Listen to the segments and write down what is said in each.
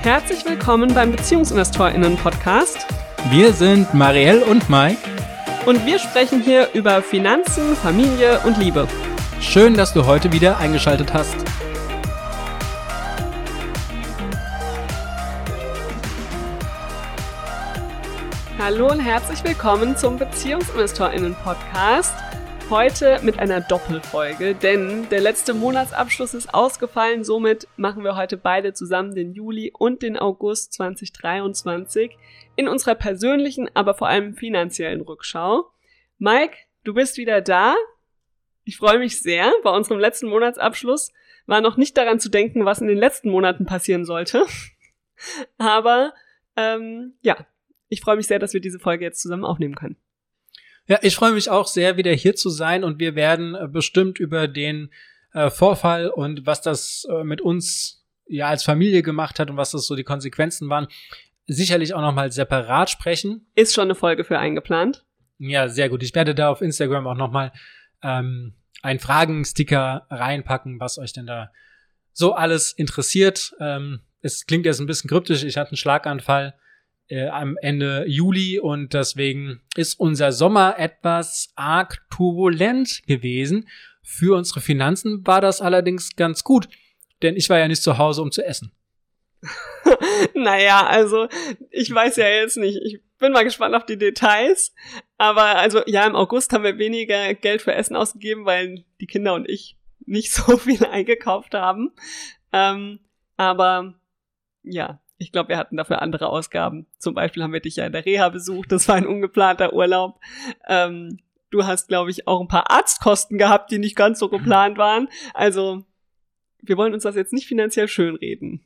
Herzlich willkommen beim BeziehungsinvestorInnen-Podcast. Wir sind Marielle und Mike. Und wir sprechen hier über Finanzen, Familie und Liebe. Schön, dass du heute wieder eingeschaltet hast. Hallo und herzlich willkommen zum BeziehungsinvestorInnen-Podcast. Heute mit einer Doppelfolge, denn der letzte Monatsabschluss ist ausgefallen. Somit machen wir heute beide zusammen den Juli und den August 2023 in unserer persönlichen, aber vor allem finanziellen Rückschau. Mike, du bist wieder da. Ich freue mich sehr. Bei unserem letzten Monatsabschluss war noch nicht daran zu denken, was in den letzten Monaten passieren sollte. Aber ich freue mich sehr, dass wir diese Folge jetzt zusammen aufnehmen können. Ja, ich freue mich auch sehr, wieder hier zu sein, und wir werden bestimmt über den Vorfall und was das mit uns ja als Familie gemacht hat und was das so die Konsequenzen waren, sicherlich auch nochmal separat sprechen. Ist schon eine Folge für eingeplant. Ja, sehr gut. Ich werde da auf Instagram auch nochmal einen Fragensticker reinpacken, was euch denn da so alles interessiert. Es klingt jetzt ein bisschen kryptisch. Ich hatte einen Schlaganfall am Ende Juli und deswegen ist unser Sommer etwas arg turbulent gewesen. Für unsere Finanzen war das allerdings ganz gut, denn ich war ja nicht zu Hause, um zu essen. Naja, also ich weiß ja jetzt nicht. Ich bin mal gespannt auf die Details. Aber also ja, im August haben wir weniger Geld für Essen ausgegeben, weil die Kinder und ich nicht so viel eingekauft haben. Aber ja, ich glaube, wir hatten dafür andere Ausgaben. Zum Beispiel haben wir dich ja in der Reha besucht. Das war ein ungeplanter Urlaub. Du hast, glaube ich, auch ein paar Arztkosten gehabt, die nicht ganz so geplant waren. Also wir wollen uns das jetzt nicht finanziell schönreden.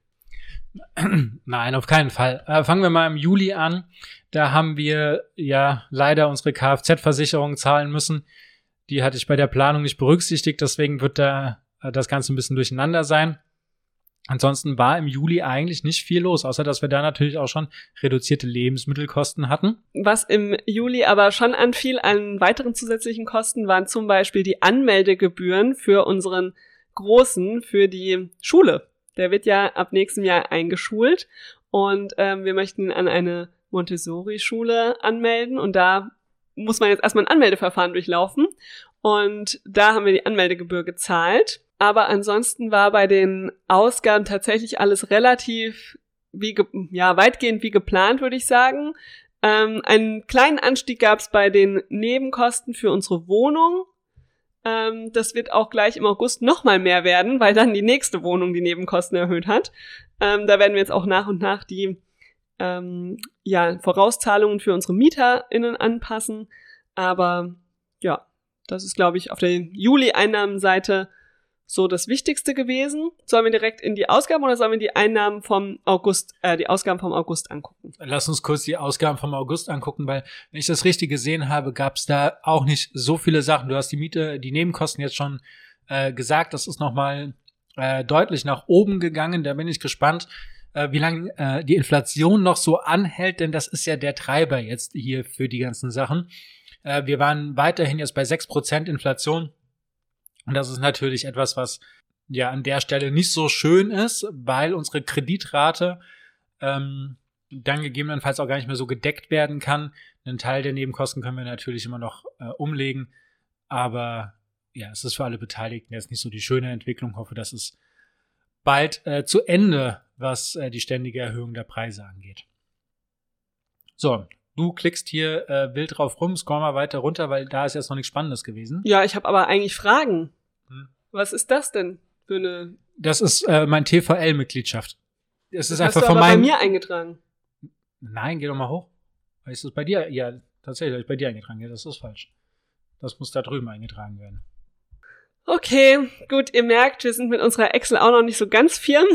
Nein, auf keinen Fall. Fangen wir mal im Juli an. Da haben wir ja leider unsere Kfz-Versicherung zahlen müssen. Die hatte ich bei der Planung nicht berücksichtigt. Deswegen wird da das Ganze ein bisschen durcheinander sein. Ansonsten war im Juli eigentlich nicht viel los, außer dass wir da natürlich auch schon reduzierte Lebensmittelkosten hatten. Was im Juli aber schon anfiel an weiteren zusätzlichen Kosten, waren zum Beispiel die Anmeldegebühren für unseren Großen, für die Schule. Der wird ja ab nächstem Jahr eingeschult und wir möchten ihn an eine Montessori-Schule anmelden, und da muss man jetzt erstmal ein Anmeldeverfahren durchlaufen, und da haben wir die Anmeldegebühr gezahlt. Aber ansonsten war bei den Ausgaben tatsächlich alles relativ weitgehend wie geplant, würde ich sagen. Einen kleinen Anstieg gab es bei den Nebenkosten für unsere Wohnung. Das wird auch gleich im August nochmal mehr werden, weil dann die nächste Wohnung die Nebenkosten erhöht hat. Da werden wir jetzt auch nach und nach die Vorauszahlungen für unsere MieterInnen anpassen. Aber ja, das ist, glaube ich, auf der Juli-Einnahmenseite so das Wichtigste gewesen. Sollen wir direkt in die Ausgaben oder sollen wir die Ausgaben vom August angucken? Lass uns kurz die Ausgaben vom August angucken, weil, wenn ich das richtig gesehen habe, gab es da auch nicht so viele Sachen. Du hast die Miete, die Nebenkosten jetzt schon gesagt. Das ist nochmal deutlich nach oben gegangen. Da bin ich gespannt, wie lange die Inflation noch so anhält, denn das ist ja der Treiber jetzt hier für die ganzen Sachen. Wir waren weiterhin jetzt bei 6% Inflation. Und das ist natürlich etwas, was ja an der Stelle nicht so schön ist, weil unsere Kreditrate dann gegebenenfalls auch gar nicht mehr so gedeckt werden kann. Einen Teil der Nebenkosten können wir natürlich immer noch umlegen. Aber ja, es ist für alle Beteiligten jetzt nicht so die schöne Entwicklung. Ich hoffe, dass es bald zu Ende, was die ständige Erhöhung der Preise angeht. So, du klickst hier wild drauf rum, scroll mal weiter runter, weil da ist jetzt noch nichts Spannendes gewesen. Ja, ich habe aber eigentlich Fragen. Was ist das denn für eine... Das ist mein TVL-Mitgliedschaft. Das ist einfach hast du von aber bei mir eingetragen. Nein, geh doch mal hoch. Ist das bei dir? Ja, tatsächlich habe ich bei dir eingetragen. Ja, das ist falsch. Das muss da drüben eingetragen werden. Okay, gut, ihr merkt, wir sind mit unserer Excel auch noch nicht so ganz firm.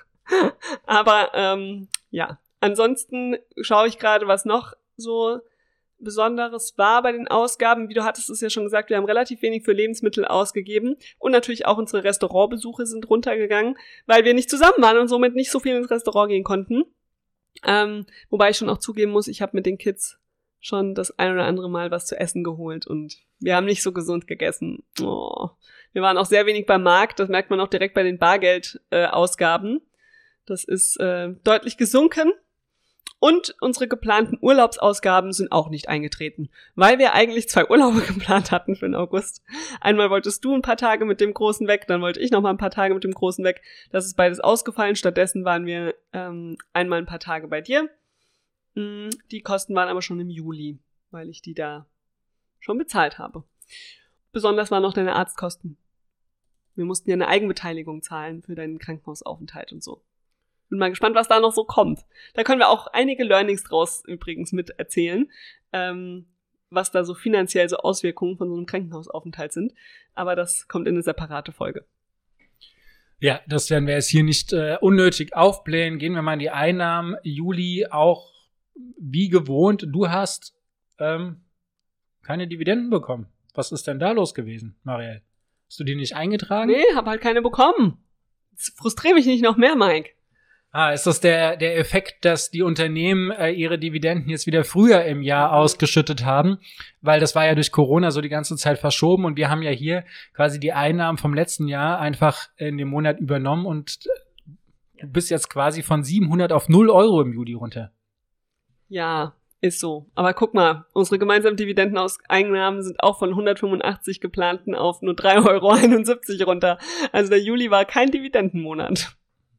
Aber ansonsten schaue ich gerade, was noch so Besonderes war bei den Ausgaben. Wie du hattest es ja schon gesagt, wir haben relativ wenig für Lebensmittel ausgegeben, und natürlich auch unsere Restaurantbesuche sind runtergegangen, weil wir nicht zusammen waren und somit nicht so viel ins Restaurant gehen konnten. Wobei ich schon auch zugeben muss, ich habe mit den Kids schon das ein oder andere Mal was zu essen geholt und wir haben nicht so gesund gegessen. Oh. Wir waren auch sehr wenig beim Markt, das merkt man auch direkt bei den Bargeldausgaben. Das ist deutlich gesunken. Und unsere geplanten Urlaubsausgaben sind auch nicht eingetreten, weil wir eigentlich 2 Urlaube geplant hatten für den August. Einmal wolltest du ein paar Tage mit dem Großen weg, dann wollte ich noch mal ein paar Tage mit dem Großen weg. Das ist beides ausgefallen. Stattdessen waren wir einmal ein paar Tage bei dir. Die Kosten waren aber schon im Juli, weil ich die da schon bezahlt habe. Besonders waren noch deine Arztkosten. Wir mussten ja eine Eigenbeteiligung zahlen für deinen Krankenhausaufenthalt und so. Bin mal gespannt, was da noch so kommt. Da können wir auch einige Learnings draus übrigens mit erzählen, was da so finanziell so Auswirkungen von so einem Krankenhausaufenthalt sind. Aber das kommt in eine separate Folge. Ja, das werden wir jetzt hier nicht unnötig aufblähen. Gehen wir mal in die Einnahmen. Juli auch wie gewohnt. Du hast keine Dividenden bekommen. Was ist denn da los gewesen, Marielle? Hast du die nicht eingetragen? Nee, hab halt keine bekommen. Jetzt frustriere mich nicht noch mehr, Mike. Ist das der Effekt, dass die Unternehmen ihre Dividenden jetzt wieder früher im Jahr ausgeschüttet haben? Weil das war ja durch Corona so die ganze Zeit verschoben und wir haben ja hier quasi die Einnahmen vom letzten Jahr einfach in dem Monat übernommen und du bist jetzt quasi von 700 auf 0 Euro im Juli runter. Ja, ist so. Aber guck mal, unsere gemeinsamen Dividendeneinnahmen sind auch von 185 geplanten auf nur 3,71 Euro runter. Also der Juli war kein Dividendenmonat.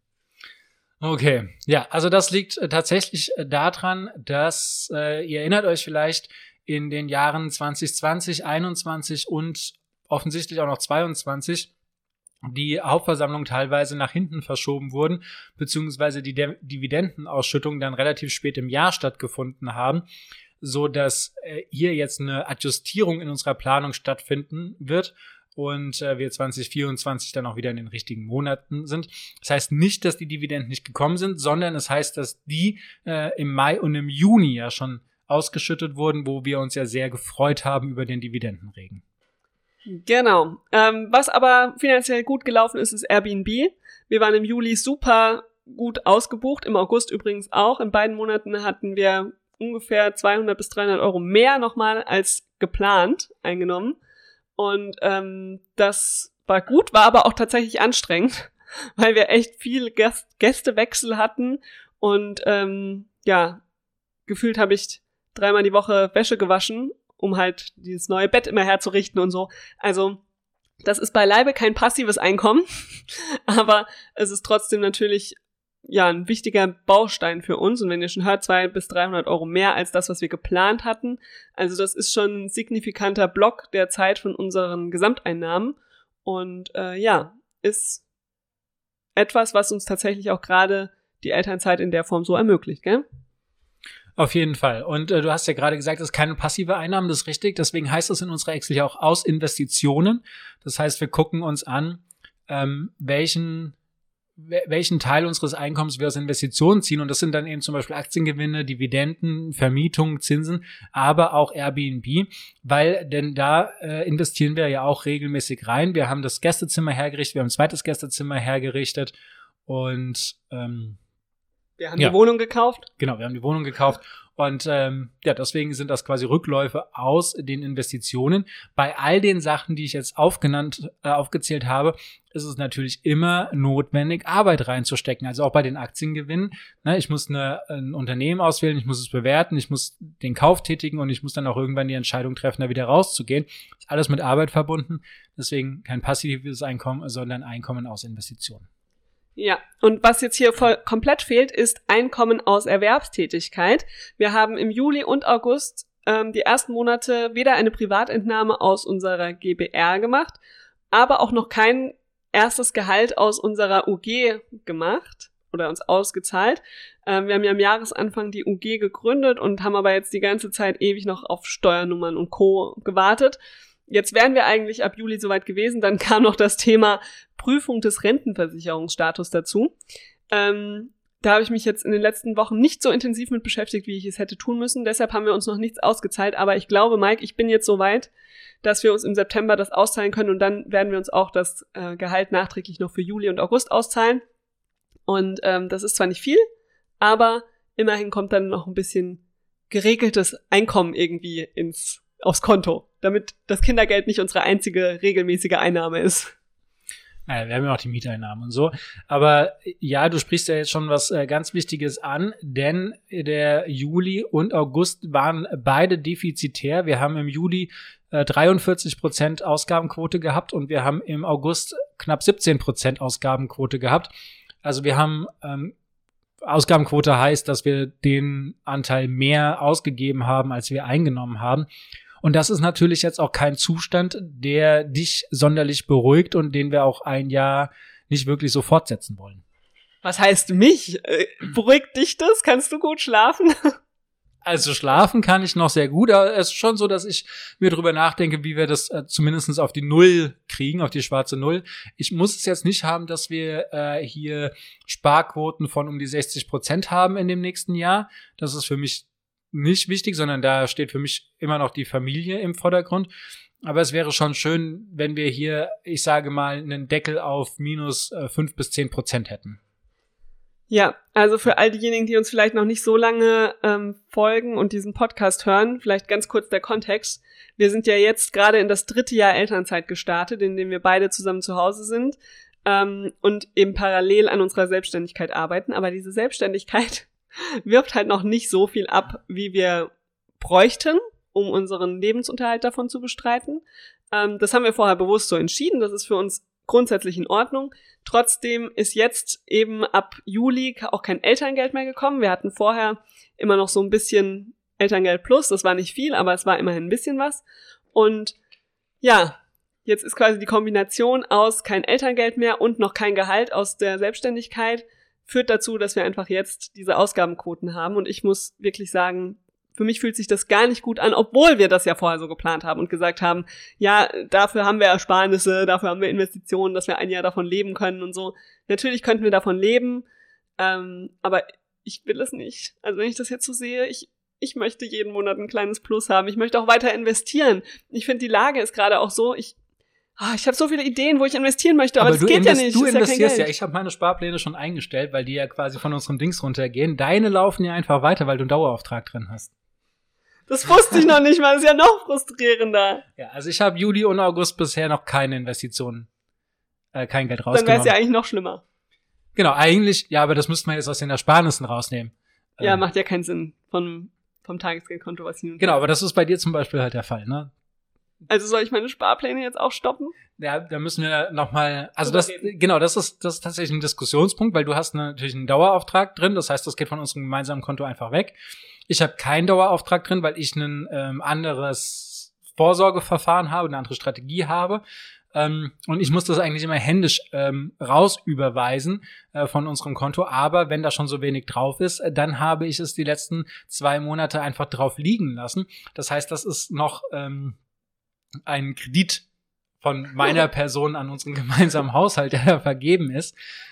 Okay, ja, also das liegt tatsächlich daran, dass ihr erinnert euch vielleicht in den Jahren 2020, 21 und offensichtlich auch noch 22 die Hauptversammlungen teilweise nach hinten verschoben wurden, beziehungsweise die Dividendenausschüttungen dann relativ spät im Jahr stattgefunden haben, so dass hier jetzt eine Adjustierung in unserer Planung stattfinden wird. Und wir 2024 dann auch wieder in den richtigen Monaten sind. Das heißt nicht, dass die Dividenden nicht gekommen sind, sondern es heißt, dass die im Mai und im Juni ja schon ausgeschüttet wurden, wo wir uns ja sehr gefreut haben über den Dividendenregen. Genau. Was aber finanziell gut gelaufen ist, ist Airbnb. Wir waren im Juli super gut ausgebucht, im August übrigens auch. In beiden Monaten hatten wir ungefähr 200 bis 300 Euro mehr nochmal als geplant eingenommen. Und das war gut, war aber auch tatsächlich anstrengend, weil wir echt viel Gästewechsel hatten und gefühlt habe ich 3-mal die Woche Wäsche gewaschen, um halt dieses neue Bett immer herzurichten und so. Also das ist beileibe kein passives Einkommen, aber es ist trotzdem natürlich ein wichtiger Baustein für uns. Und wenn ihr schon hört, 200 bis 300 Euro mehr als das, was wir geplant hatten. Also das ist schon ein signifikanter Block der Zeit von unseren Gesamteinnahmen. Und ist etwas, was uns tatsächlich auch gerade die Elternzeit in der Form so ermöglicht, gell? Auf jeden Fall. Und du hast ja gerade gesagt, es ist keine passive Einnahmen, das ist richtig. Deswegen heißt es in unserer Excel ja auch aus Investitionen. Das heißt, wir gucken uns an, welchen Teil unseres Einkommens wir aus Investitionen ziehen. Und das sind dann eben zum Beispiel Aktiengewinne, Dividenden, Vermietung, Zinsen, aber auch Airbnb, weil denn da investieren wir ja auch regelmäßig rein. Wir haben das Gästezimmer hergerichtet, wir haben ein zweites Gästezimmer hergerichtet und wir haben die Wohnung gekauft. Genau, wir haben die Wohnung gekauft. Und deswegen sind das quasi Rückläufe aus den Investitionen. Bei all den Sachen, die ich jetzt aufgezählt habe, ist es natürlich immer notwendig, Arbeit reinzustecken. Also auch bei den Aktiengewinnen. Ne, ich muss ein Unternehmen auswählen, ich muss es bewerten, ich muss den Kauf tätigen und ich muss dann auch irgendwann die Entscheidung treffen, da wieder rauszugehen. Ist alles mit Arbeit verbunden. Deswegen kein passives Einkommen, sondern Einkommen aus Investitionen. Ja, und was jetzt hier komplett fehlt, ist Einkommen aus Erwerbstätigkeit. Wir haben im Juli und August die ersten Monate weder eine Privatentnahme aus unserer GbR gemacht, aber auch noch kein erstes Gehalt aus unserer UG gemacht oder uns ausgezahlt. Wir haben ja am Jahresanfang die UG gegründet und haben aber jetzt die ganze Zeit ewig noch auf Steuernummern und Co. gewartet. Jetzt wären wir eigentlich ab Juli soweit gewesen, dann kam noch das Thema Prüfung des Rentenversicherungsstatus dazu. Da habe ich mich jetzt in den letzten Wochen nicht so intensiv mit beschäftigt, wie ich es hätte tun müssen. Deshalb haben wir uns noch nichts ausgezahlt. Aber ich glaube, Mike, ich bin jetzt so weit, dass wir uns im September das auszahlen können. Und dann werden wir uns auch das Gehalt nachträglich noch für Juli und August auszahlen. Und das ist zwar nicht viel, aber immerhin kommt dann noch ein bisschen geregeltes Einkommen irgendwie aufs Konto, damit das Kindergeld nicht unsere einzige regelmäßige Einnahme ist. Naja, wir haben ja auch die Mieteinnahmen und so. Aber ja, du sprichst ja jetzt schon was ganz Wichtiges an, denn der Juli und August waren beide defizitär. Wir haben im Juli 43% Ausgabenquote gehabt und wir haben im August knapp 17% Ausgabenquote gehabt. Also wir haben Ausgabenquote heißt, dass wir den Anteil mehr ausgegeben haben, als wir eingenommen haben. Und das ist natürlich jetzt auch kein Zustand, der dich sonderlich beruhigt und den wir auch ein Jahr nicht wirklich so fortsetzen wollen. Was heißt mich? Beruhigt dich das? Kannst du gut schlafen? Also schlafen kann ich noch sehr gut, aber es ist schon so, dass ich mir drüber nachdenke, wie wir das zumindest auf die Null kriegen, auf die schwarze Null. Ich muss es jetzt nicht haben, dass wir hier Sparquoten von um die 60% haben in dem nächsten Jahr. Das ist für mich nicht wichtig, sondern da steht für mich immer noch die Familie im Vordergrund. Aber es wäre schon schön, wenn wir hier, ich sage mal, einen Deckel auf minus 5-10% hätten. Ja, also für all diejenigen, die uns vielleicht noch nicht so lange folgen und diesen Podcast hören, vielleicht ganz kurz der Kontext. Wir sind ja jetzt gerade in das 3. Jahr Elternzeit gestartet, in dem wir beide zusammen zu Hause sind und eben parallel an unserer Selbstständigkeit arbeiten. Aber diese Selbstständigkeit wirft halt noch nicht so viel ab, wie wir bräuchten, um unseren Lebensunterhalt davon zu bestreiten. Das haben wir vorher bewusst so entschieden. Das ist für uns grundsätzlich in Ordnung. Trotzdem ist jetzt eben ab Juli auch kein Elterngeld mehr gekommen. Wir hatten vorher immer noch so ein bisschen Elterngeld plus. Das war nicht viel, aber es war immerhin ein bisschen was. Und ja, jetzt ist quasi die Kombination aus kein Elterngeld mehr und noch kein Gehalt aus der Selbstständigkeit führt dazu, dass wir einfach jetzt diese Ausgabenquoten haben. Und ich muss wirklich sagen, für mich fühlt sich das gar nicht gut an, obwohl wir das ja vorher so geplant haben und gesagt haben, ja, dafür haben wir Ersparnisse, dafür haben wir Investitionen, dass wir ein Jahr davon leben können und so. Natürlich könnten wir davon leben, aber ich will es nicht. Also wenn ich das jetzt so sehe, ich möchte jeden Monat ein kleines Plus haben. Ich möchte auch weiter investieren. Ich finde, die Lage ist gerade auch so, ich habe so viele Ideen, wo ich investieren möchte, aber das geht ja nicht. Du investierst ja, ich habe meine Sparpläne schon eingestellt, weil die ja quasi von unserem Dings runtergehen. Deine laufen ja einfach weiter, weil du einen Dauerauftrag drin hast. Das wusste ich noch nicht mal, das ist ja noch frustrierender. Ja, also ich habe Juli und August bisher noch keine Investitionen, kein Geld rausgenommen. Dann wäre es ja eigentlich noch schlimmer. Genau, eigentlich, ja, aber das müsste man jetzt aus den Ersparnissen rausnehmen. Ja, macht ja keinen Sinn vom Tagesgeldkonto, was hin und Genau, aber das ist bei dir zum Beispiel halt der Fall, ne? Also soll ich meine Sparpläne jetzt auch stoppen? Ja, da müssen wir nochmal, also das ist tatsächlich ein Diskussionspunkt, weil du hast natürlich einen Dauerauftrag drin, das heißt, das geht von unserem gemeinsamen Konto einfach weg. Ich habe keinen Dauerauftrag drin, weil ich ein anderes Vorsorgeverfahren habe, eine andere Strategie habe. Und ich muss das eigentlich immer händisch raus überweisen von unserem Konto. Aber wenn da schon so wenig drauf ist, dann habe ich es die letzten 2 Monate einfach drauf liegen lassen. Das heißt, das ist noch ein Kredit von meiner Person an unseren gemeinsamen Haushalt, der da vergeben ist.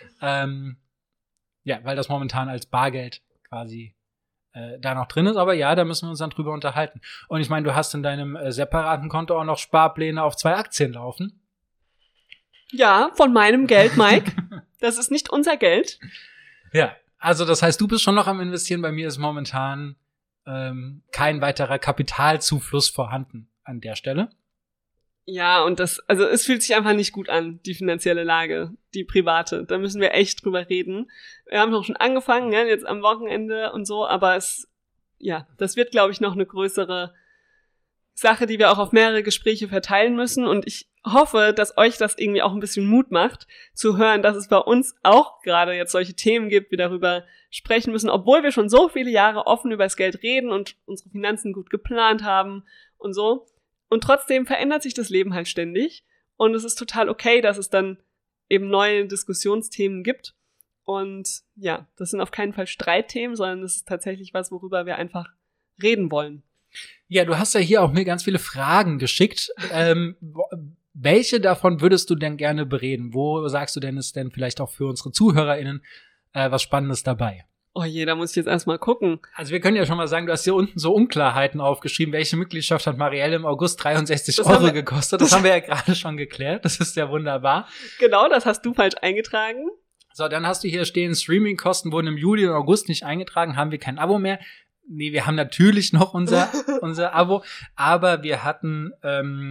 Ja, weil das momentan als Bargeld quasi da noch drin ist. Aber ja, da müssen wir uns dann drüber unterhalten. Und ich meine, du hast in deinem separaten Konto auch noch Sparpläne auf 2 Aktien laufen. Ja, von meinem Geld, Mike. Das ist nicht unser Geld. Ja, also das heißt, du bist schon noch am Investieren. Bei mir ist momentan kein weiterer Kapitalzufluss vorhanden an der Stelle. Ja, und es fühlt sich einfach nicht gut an, die finanzielle Lage, die private. Da müssen wir echt drüber reden. Wir haben noch schon angefangen, ja, jetzt am Wochenende und so, aber das wird, glaube ich, noch eine größere Sache, die wir auch auf mehrere Gespräche verteilen müssen. Und ich hoffe, dass euch das irgendwie auch ein bisschen Mut macht, zu hören, dass es bei uns auch gerade jetzt solche Themen gibt, wir darüber sprechen müssen, obwohl wir schon so viele Jahre offen über das Geld reden und unsere Finanzen gut geplant haben und so. Und trotzdem verändert sich das Leben halt ständig. Und es ist total okay, dass es dann eben neue Diskussionsthemen gibt. Und ja, das sind auf keinen Fall Streitthemen, sondern es ist tatsächlich was, worüber wir einfach reden wollen. Ja, du hast ja hier auch mir ganz viele Fragen geschickt. Welche davon würdest du denn gerne bereden? Wo sagst du denn, ist denn vielleicht auch für unsere ZuhörerInnen was Spannendes dabei? Oh je, da muss ich jetzt erstmal gucken. Also wir können ja schon mal sagen, du hast hier unten so Unklarheiten aufgeschrieben. Welche Mitgliedschaft hat Marielle im August 63 Euro gekostet? Das haben wir ja gerade schon geklärt. Das ist ja wunderbar. Genau, das hast du falsch eingetragen. So, dann hast du hier stehen, Streamingkosten wurden im Juli und August nicht eingetragen, haben wir kein Abo mehr. Nee, wir haben natürlich noch unser Abo, aber wir hatten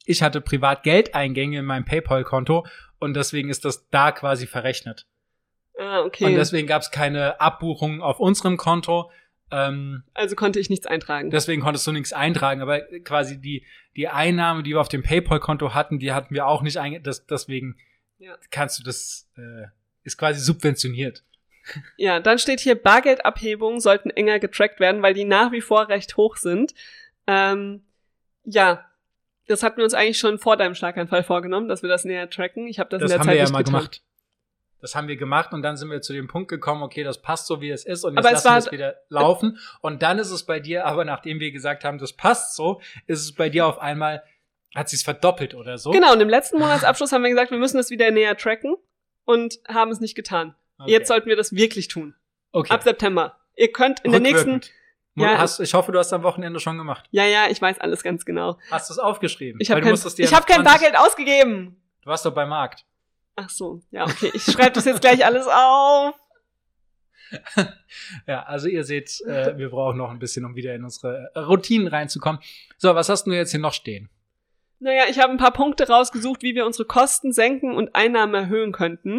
ich hatte privat Geldeingänge in meinem PayPal-Konto und deswegen ist das da quasi verrechnet. Ah, okay. Und deswegen gab es keine Abbuchung auf unserem Konto. Also konnte ich nichts eintragen. Deswegen konntest du nichts eintragen, aber quasi die Einnahme, die wir auf dem PayPal-Konto hatten, die hatten wir auch nicht deswegen kannst du das, ist quasi subventioniert. Ja, dann steht hier, Bargeldabhebungen sollten enger getrackt werden, weil die nach wie vor recht hoch sind. Ja, das hatten wir uns eigentlich schon vor deinem Schlaganfall vorgenommen, dass wir das näher tracken. Ich habe das in der Zeit nicht getan. Das haben wir ja mal gemacht. Das haben wir gemacht und dann sind wir zu dem Punkt gekommen, okay, das passt so, wie es ist und jetzt lassen wir es wieder laufen. Und dann ist es bei dir, aber nachdem wir gesagt haben, das passt so, ist es bei dir auf einmal, hat sich's verdoppelt oder so. Genau, und im letzten Monatsabschluss haben wir gesagt, wir müssen das wieder näher tracken und haben es nicht getan. Okay. Jetzt sollten wir das wirklich tun. Okay. Ab September. Ihr könnt in der nächsten... Ja, ich hoffe, du hast am Wochenende schon gemacht. Ja, ich weiß alles ganz genau. Hast du es aufgeschrieben? Ich habe kein Bargeld ausgegeben. Du warst doch beim Markt. Ach so, ja, okay. Ich schreibe das jetzt gleich alles auf. Ja, also ihr seht, wir brauchen noch ein bisschen, um wieder in unsere Routinen reinzukommen. So, was hast du jetzt hier noch stehen? Naja, ich habe ein paar Punkte rausgesucht, wie wir unsere Kosten senken und Einnahmen erhöhen könnten.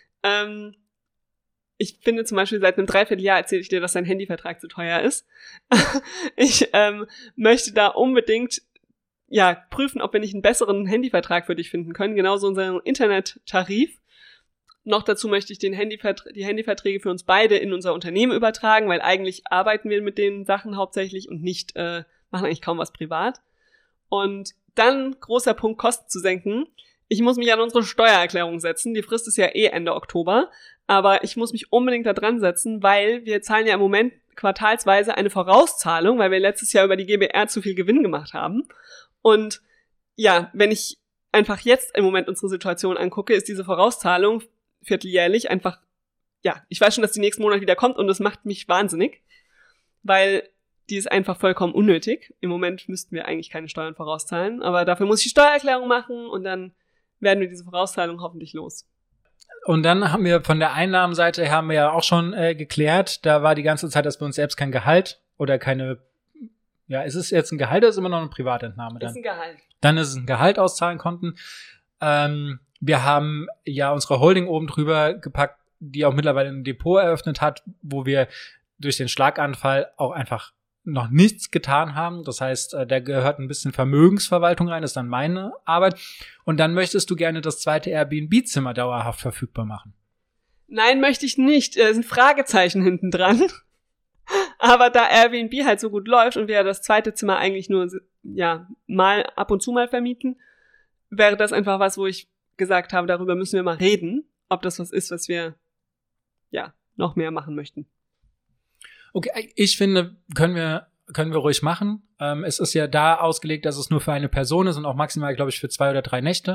Ich finde zum Beispiel, seit einem Dreivierteljahr erzähle ich dir, dass dein Handyvertrag zu teuer ist. Ich möchte da unbedingt prüfen, ob wir nicht einen besseren Handyvertrag für dich finden können. Genauso unseren Internettarif. Noch dazu möchte ich die Handyverträge für uns beide in unser Unternehmen übertragen, weil eigentlich arbeiten wir mit den Sachen hauptsächlich und nicht machen eigentlich kaum was privat. Und dann großer Punkt, Kosten zu senken. Ich muss mich an unsere Steuererklärung setzen. Die Frist ist ja Ende Oktober. Aber ich muss mich unbedingt da dran setzen, weil wir zahlen ja im Moment quartalsweise eine Vorauszahlung, weil wir letztes Jahr über die GbR zu viel Gewinn gemacht haben. Und ja, wenn ich einfach jetzt im Moment unsere Situation angucke, ist diese Vorauszahlung vierteljährlich einfach, ich weiß schon, dass die nächsten Monate wieder kommt und das macht mich wahnsinnig, weil die ist einfach vollkommen unnötig. Im Moment müssten wir eigentlich keine Steuern vorauszahlen, aber dafür muss ich die Steuererklärung machen und dann werden wir diese Vorauszahlung hoffentlich los. Und dann haben wir von der Einnahmenseite haben wir ja auch schon geklärt, da war die ganze Zeit, dass wir uns selbst kein Gehalt oder keine, ist es jetzt ein Gehalt oder ist es immer noch eine Privatentnahme dann? Das ist ein Gehalt. Dann ist es ein Gehalt auszahlen konnten. Wir haben ja unsere Holding oben drüber gepackt, die auch mittlerweile ein Depot eröffnet hat, wo wir durch den Schlaganfall auch einfach noch nichts getan haben. Das heißt, da gehört ein bisschen Vermögensverwaltung rein, das ist dann meine Arbeit. Und dann möchtest du gerne das zweite Airbnb-Zimmer dauerhaft verfügbar machen. Nein, möchte ich nicht. Da sind Fragezeichen hinten dran. Aber da Airbnb halt so gut läuft und wir das zweite Zimmer eigentlich nur mal ab und zu mal vermieten, wäre das einfach was, wo ich gesagt habe, darüber müssen wir mal reden, ob das was ist, was wir noch mehr machen möchten. Okay, ich finde, können wir ruhig machen. Es ist ja da ausgelegt, dass es nur für eine Person ist und auch maximal, glaube ich, für 2 oder 3 Nächte.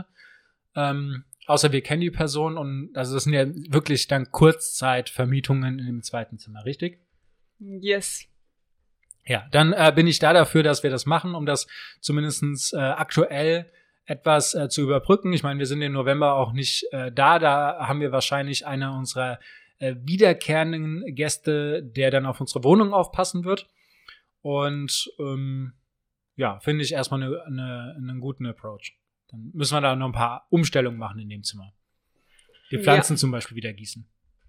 Außer wir kennen die Person und also das sind ja wirklich dann Kurzzeitvermietungen in dem zweiten Zimmer, richtig? Yes. Ja, dann bin ich da dafür, dass wir das machen, um das zumindest aktuell etwas zu überbrücken. Ich meine, wir sind im November auch nicht da haben wir wahrscheinlich einer unserer wiederkehrenden Gäste, der dann auf unsere Wohnung aufpassen wird. Und finde ich erstmal einen guten Approach. Dann müssen wir da noch ein paar Umstellungen machen in dem Zimmer. Die Pflanzen zum Beispiel wieder gießen.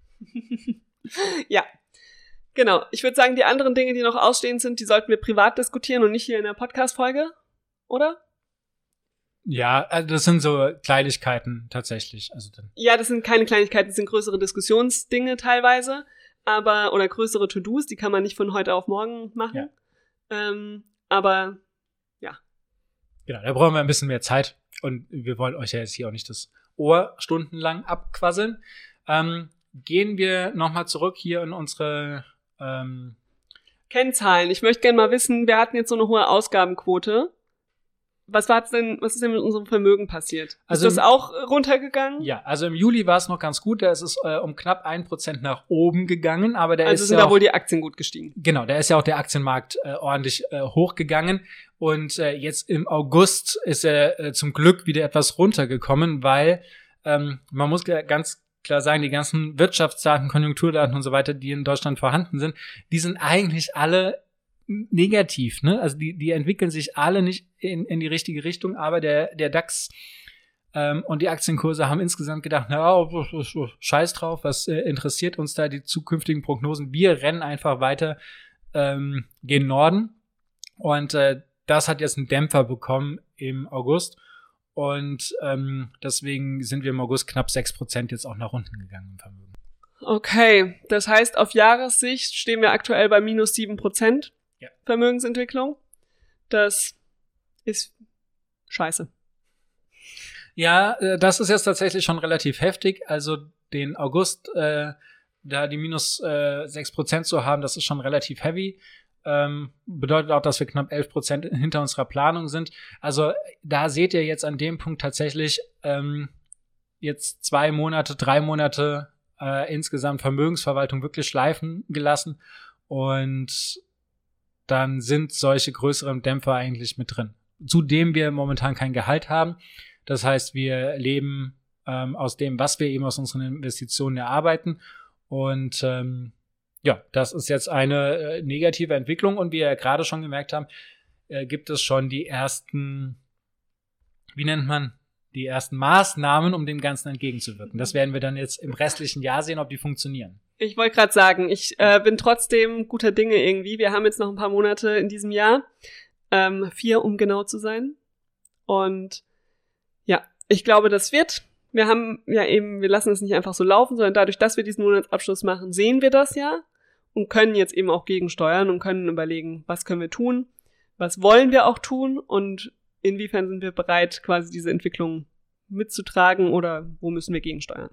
Ja, genau. Ich würde sagen, die anderen Dinge, die noch ausstehend sind, die sollten wir privat diskutieren und nicht hier in der Podcast-Folge, oder? Ja, also das sind so Kleinigkeiten tatsächlich. Ja, das sind keine Kleinigkeiten, das sind größere Diskussionsdinge teilweise, oder größere To-Dos, die kann man nicht von heute auf morgen machen. Ja. Aber ja. Genau, da brauchen wir ein bisschen mehr Zeit und wir wollen euch ja jetzt hier auch nicht das Ohr stundenlang abquasseln. Gehen wir nochmal zurück hier in unsere Kennzahlen. Ich möchte gerne mal wissen, wir hatten jetzt so eine hohe Ausgabenquote. Was ist denn mit unserem Vermögen passiert? Ist das auch runtergegangen? Ja, also im Juli war es noch ganz gut, da ist es um knapp 1% nach oben gegangen, aber sind da wohl die Aktien gut gestiegen. Genau, da ist ja auch der Aktienmarkt ordentlich hochgegangen und jetzt im August ist er zum Glück wieder etwas runtergekommen, weil man muss ganz klar sagen, die ganzen Wirtschaftsdaten, Konjunkturdaten und so weiter, die in Deutschland vorhanden sind, die sind eigentlich alle negativ, ne? Also die entwickeln sich alle nicht in die richtige Richtung, aber der DAX und die Aktienkurse haben insgesamt gedacht, scheiß drauf, was interessiert uns da die zukünftigen Prognosen? Wir rennen einfach weiter gen Norden. Und das hat jetzt einen Dämpfer bekommen im August. Und deswegen sind wir im August knapp 6% jetzt auch nach unten gegangen im Vermögen. Okay, das heißt, auf Jahressicht stehen wir aktuell bei minus 7% Vermögensentwicklung. Das ist scheiße. Ja, das ist jetzt tatsächlich schon relativ heftig. Also den August, da die minus 6% zu haben, das ist schon relativ heavy. Bedeutet auch, dass wir knapp 11% hinter unserer Planung sind. Also da seht ihr jetzt an dem Punkt tatsächlich jetzt 2 Monate, 3 Monate insgesamt Vermögensverwaltung wirklich schleifen gelassen. Und dann sind solche größeren Dämpfer eigentlich mit drin. Zudem wir momentan kein Gehalt haben. Das heißt, wir leben aus dem, was wir eben aus unseren Investitionen erarbeiten. Und das ist jetzt eine negative Entwicklung. Und wie wir ja gerade schon gemerkt haben, gibt es schon die ersten, die ersten Maßnahmen, um dem Ganzen entgegenzuwirken. Das werden wir dann jetzt im restlichen Jahr sehen, ob die funktionieren. Ich wollte gerade sagen, ich bin trotzdem guter Dinge irgendwie. Wir haben jetzt noch ein paar Monate in diesem Jahr. 4, um genau zu sein. Und ja, ich glaube, das wird. Wir lassen es nicht einfach so laufen, sondern dadurch, dass wir diesen Monatsabschluss machen, sehen wir das ja und können jetzt eben auch gegensteuern und können überlegen, was können wir tun, was wollen wir auch tun und inwiefern sind wir bereit, quasi diese Entwicklung mitzutragen oder wo müssen wir gegensteuern.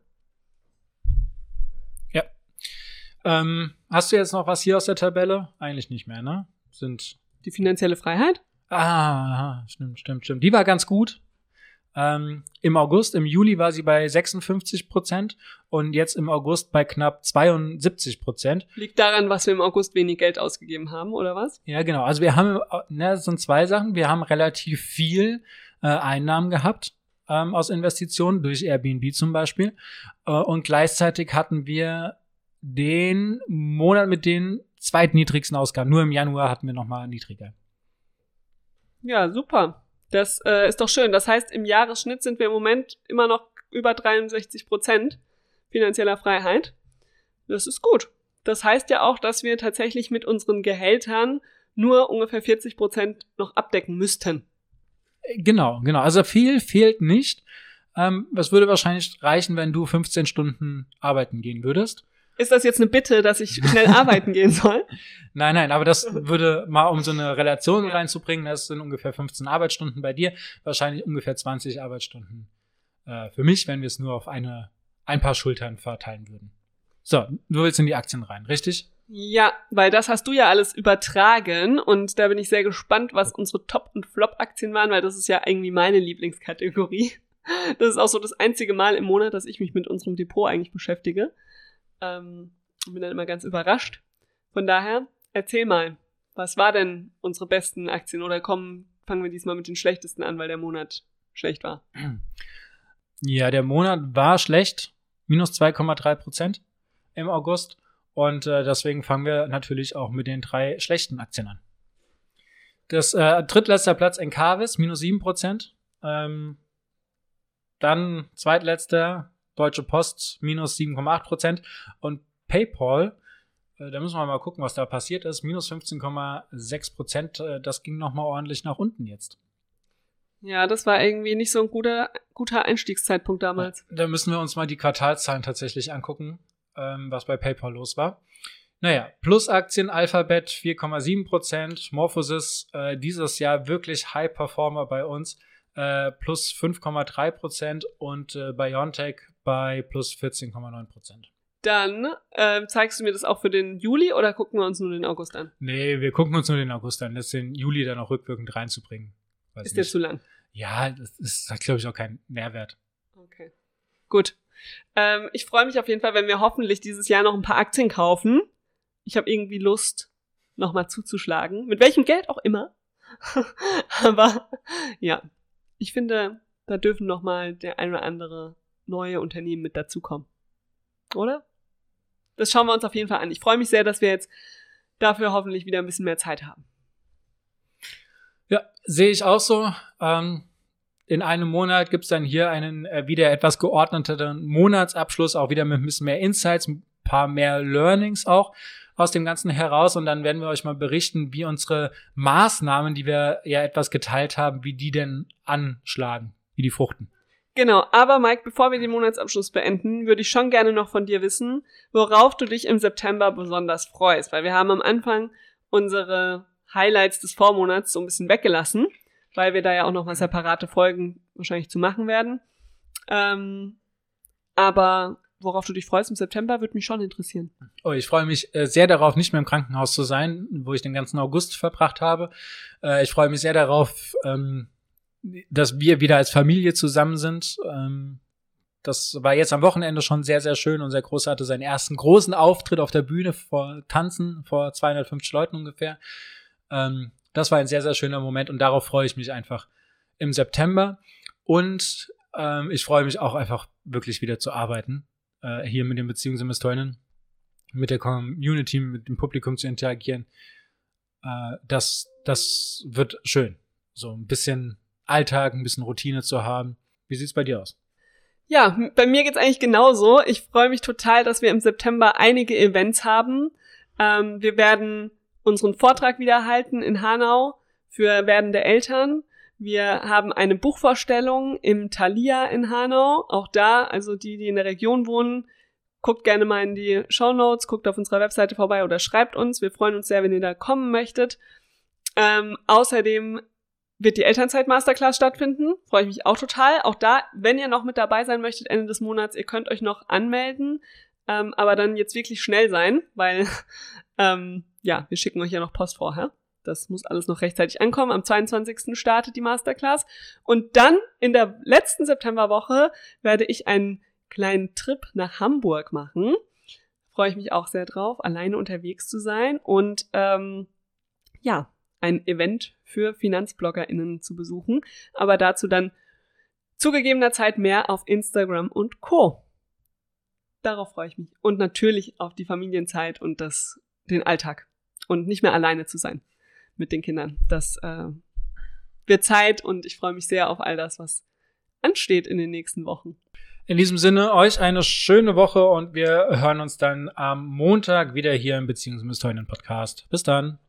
Ja. Hast du jetzt noch was hier aus der Tabelle? Eigentlich nicht mehr, ne? Die finanzielle Freiheit? Stimmt. Die war ganz gut. Im August, im Juli war sie bei 56% und jetzt im August bei knapp 72%. Liegt daran, was wir im August wenig Geld ausgegeben haben, oder was? Ja, genau. Also wir haben, das sind 2 Sachen. Wir haben relativ viel Einnahmen gehabt aus Investitionen, durch Airbnb zum Beispiel. Und gleichzeitig hatten wir den Monat mit den zweitniedrigsten Ausgaben. Nur im Januar hatten wir nochmal niedriger. Ja, super. Das ist doch schön. Das heißt, im Jahresschnitt sind wir im Moment immer noch über 63% finanzieller Freiheit. Das ist gut. Das heißt ja auch, dass wir tatsächlich mit unseren Gehältern nur ungefähr 40% noch abdecken müssten. Genau. Also viel fehlt nicht. Das würde wahrscheinlich reichen, wenn du 15 Stunden arbeiten gehen würdest. Ist das jetzt eine Bitte, dass ich schnell arbeiten gehen soll? Nein, aber das würde mal, um so eine Relation reinzubringen, das sind ungefähr 15 Arbeitsstunden bei dir, wahrscheinlich ungefähr 20 Arbeitsstunden für mich, wenn wir es nur auf ein paar Schultern verteilen würden. So, du willst in die Aktien rein, richtig? Ja, weil das hast du ja alles übertragen und da bin ich sehr gespannt, was unsere Top- und Flop-Aktien waren, weil das ist ja irgendwie meine Lieblingskategorie. Das ist auch so das einzige Mal im Monat, dass ich mich mit unserem Depot eigentlich beschäftige. Bin dann immer ganz überrascht. Von daher, erzähl mal, was war denn unsere besten Aktien? Oder fangen wir diesmal mit den schlechtesten an, weil der Monat schlecht war. Ja, der Monat war schlecht, minus 2,3% im August. Und deswegen fangen wir natürlich auch mit den 3 schlechten Aktien an. Das drittletzter Platz Encavis, minus 7%. Dann zweitletzter Deutsche Post, minus 7,8%. Und PayPal, da müssen wir mal gucken, was da passiert ist, minus 15,6%. Das ging nochmal ordentlich nach unten jetzt. Ja, das war irgendwie nicht so ein guter Einstiegszeitpunkt damals. Da müssen wir uns mal die Quartalszahlen tatsächlich angucken, was bei PayPal los war. Naja, Plus-Aktien, Alphabet 4,7%, Morphosis dieses Jahr wirklich High-Performer bei uns, plus 5,3% und BioNTech bei plus 14,9%. Dann zeigst du mir das auch für den Juli oder gucken wir uns nur den August an? Nee, wir gucken uns nur den August an. Das den Juli dann auch rückwirkend reinzubringen. Ist der zu lang? Ja, hat, glaube ich, auch keinen Nährwert. Okay, gut. Ich freue mich auf jeden Fall, wenn wir hoffentlich dieses Jahr noch ein paar Aktien kaufen. Ich habe irgendwie Lust, nochmal zuzuschlagen. Mit welchem Geld auch immer. Aber ja, ich finde, da dürfen nochmal der ein oder andere neue Unternehmen mit dazukommen. Oder? Das schauen wir uns auf jeden Fall an. Ich freue mich sehr, dass wir jetzt dafür hoffentlich wieder ein bisschen mehr Zeit haben. Ja, sehe ich auch so. In einem Monat gibt's dann hier einen wieder etwas geordneteren Monatsabschluss, auch wieder mit ein bisschen mehr Insights, ein paar mehr Learnings auch aus dem Ganzen heraus. Und dann werden wir euch mal berichten, wie unsere Maßnahmen, die wir ja etwas geteilt haben, wie die denn anschlagen, wie die fruchten. Genau, aber Mike, bevor wir den Monatsabschluss beenden, würde ich schon gerne noch von dir wissen, worauf du dich im September besonders freust. Weil wir haben am Anfang unsere Highlights des Vormonats so ein bisschen weggelassen, weil wir da ja auch noch mal separate Folgen wahrscheinlich zu machen werden. Aber worauf du dich freust im September, würde mich schon interessieren. Oh, ich freue mich sehr darauf, nicht mehr im Krankenhaus zu sein, wo ich den ganzen August verbracht habe. Ich freue mich sehr darauf, dass wir wieder als Familie zusammen sind. Das war jetzt am Wochenende schon sehr, sehr schön. Unser Großer hatte seinen ersten großen Auftritt auf der Bühne vor 250 Leuten ungefähr. Das war ein sehr, sehr schöner Moment und darauf freue ich mich einfach im September. Und ich freue mich auch einfach wirklich wieder zu arbeiten, hier mit den Beziehungsinvestorinnen, mit der Community, mit dem Publikum zu interagieren. Das wird schön. So ein bisschen Alltag, ein bisschen Routine zu haben. Wie sieht's bei dir aus? Ja, bei mir geht's eigentlich genauso. Ich freue mich total, dass wir im September einige Events haben. Wir werden unseren Vortrag wieder halten in Hanau für werdende Eltern. Wir haben eine Buchvorstellung im Thalia in Hanau. Auch da, also die in der Region wohnen, guckt gerne mal in die Shownotes, guckt auf unserer Webseite vorbei oder schreibt uns. Wir freuen uns sehr, wenn ihr da kommen möchtet. Außerdem wird die Elternzeit-Masterclass stattfinden. Freue ich mich auch total. Auch da, wenn ihr noch mit dabei sein möchtet Ende des Monats, ihr könnt euch noch anmelden. Aber dann jetzt wirklich schnell sein, weil wir schicken euch ja noch Post vorher. Das muss alles noch rechtzeitig ankommen. Am 22. startet die Masterclass. Und dann in der letzten Septemberwoche werde ich einen kleinen Trip nach Hamburg machen. Freue ich mich auch sehr drauf, alleine unterwegs zu sein und ein Event für FinanzbloggerInnen zu besuchen. Aber dazu dann zu gegebener Zeit mehr auf Instagram und Co. Darauf freue ich mich. Und natürlich auf die Familienzeit und den Alltag. Und nicht mehr alleine zu sein mit den Kindern. Das wird Zeit und ich freue mich sehr auf all das, was ansteht in den nächsten Wochen. In diesem Sinne, euch eine schöne Woche und wir hören uns dann am Montag wieder hier im Beziehungsinvestorinnen Podcast. Bis dann.